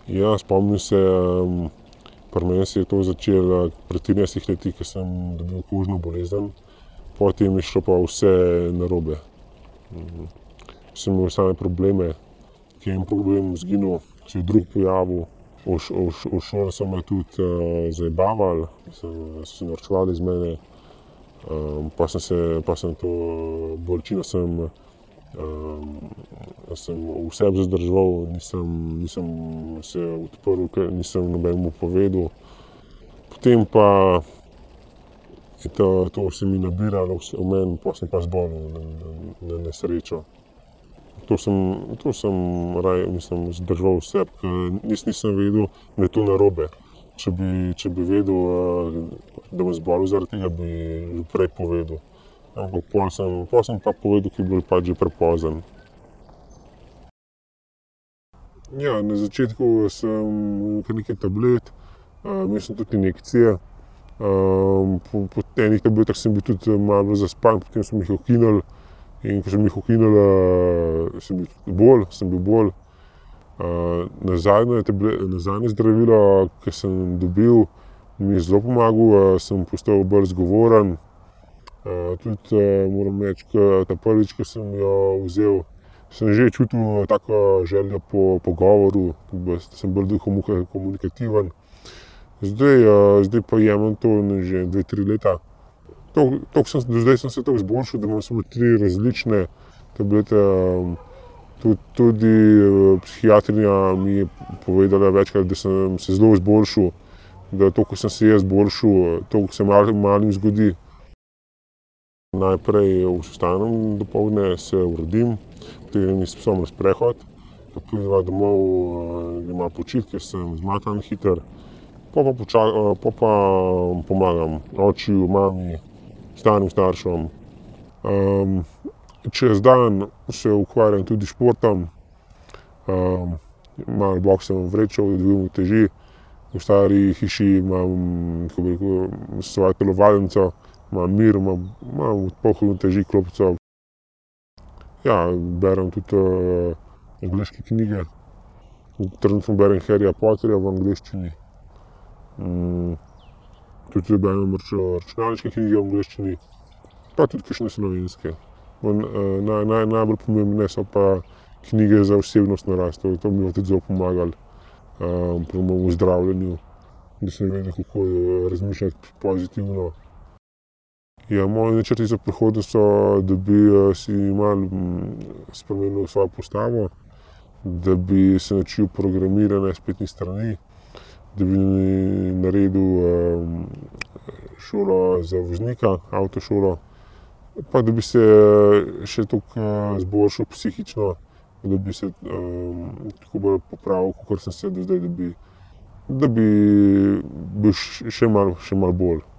Ja, spomnim se, pri meni se je to začelo pred 13 leti, ko sem dobil kožno bolezen. Potem je šlo pa vse narobe. Sem imel same probleme, ki je en problem izginil, se je drug pojavil. V šoli so me tudi zajebavali, so se norčevali iz mene. Pa sem to bolečino sem v sebi zadrževal, nisem se odprl, nisem nobenemu povedal. Potem pa je to se mi nabiralo v meni, pol sem pa zbolel na nesrečo. To sem raje zadrževal v sebi, ker nisem vedel, da je to narobe. Če bi vedel, da bom zbolel zaradi tega, bi že prej povedal. Ampak pol sem pa povedal, ko je bilo pač že prepozno. Ja, na začetku sem imel kar nekaj tablet, imel sem tudi injekcije. Po enih tabletah sem bil tudi malo bolj zaspan, potem so mi jih ukinili. In ko so mi jih ukinili, sem bil bolj. Nazadnje zdravilo, ki sem dobil, mi je zelo pomagalo, sem postal bolj zgovoren. Tudi moram reči, ta prvič, ko sem jo vzel, sem že čutil tako željo po pogovoru, sem bolj komunikativen. Zdaj pa jemljem to že 2-3 leta. Do zdaj sem se toliko izboljšal, da imam samo 3 različne tablete. Tudi psihiatrinja mi je povedala večkrat, da sem se zelo izboljšal, da to, ko sem se jaz izboljšal, to se malo zgodi. Najprej vstanem dopoldne, se uredim, potem grem na sprehod, ko prideva domov, grem malo počit, ker sem zmatan hiter. Pol pa pomagam očiju, mami, starim staršem. Čez dan se ukvarjam tudi s športom, malo boksam vrečo, dvigujem uteži. V stari hiši imam, kako bi rekel, svojo telovadnico, imam mir, imam polno uteži, klopico. Ja, berem tudi angleške knjige. Trenutno berem Harryja Potterja v angleščini. Tudi berem računalniške knjige v angleščini, pa tudi kakšne slovenske. Najbolj pomembne so pa knjige za osebnostno rast, to mi je tudi zelo pomagalo pri mojem zdravljenju, da sem vedel, kako razmišljati pozitivno. Ja, moji načrti za prihodnost so, da bi si malo spremenil svojo postavo, da bi se naučil programiranja spletnih strani, da bi naredil šolo za voznika, avtošolo, pa da bi se še toliko izboljšal psihično, da bi se tako bolj popravil, kakor sem se do zdaj, da bi bil še malo bolj.